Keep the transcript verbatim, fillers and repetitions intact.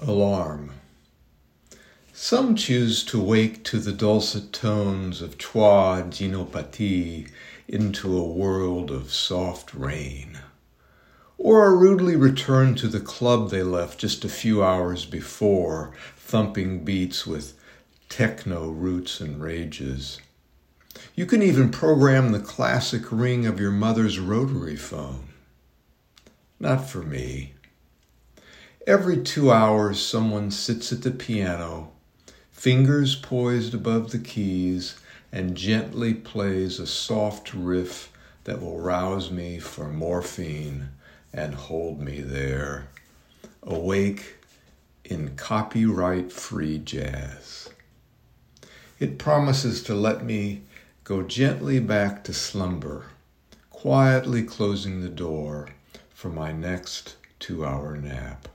Alarm. Some choose to wake to the dulcet tones of Trois Dinopatie into a world of soft rain, or are rudely returned to the club they left just a few hours before, thumping beats with techno roots and rages. You can even program the classic ring of your mother's rotary phone. Not for me. Every two hours, someone sits at the piano, fingers poised above the keys, and gently plays a soft riff that will rouse me for morphine and hold me there, awake in copyright-free jazz. It promises to let me go gently back to slumber, quietly closing the door for my next two-hour nap.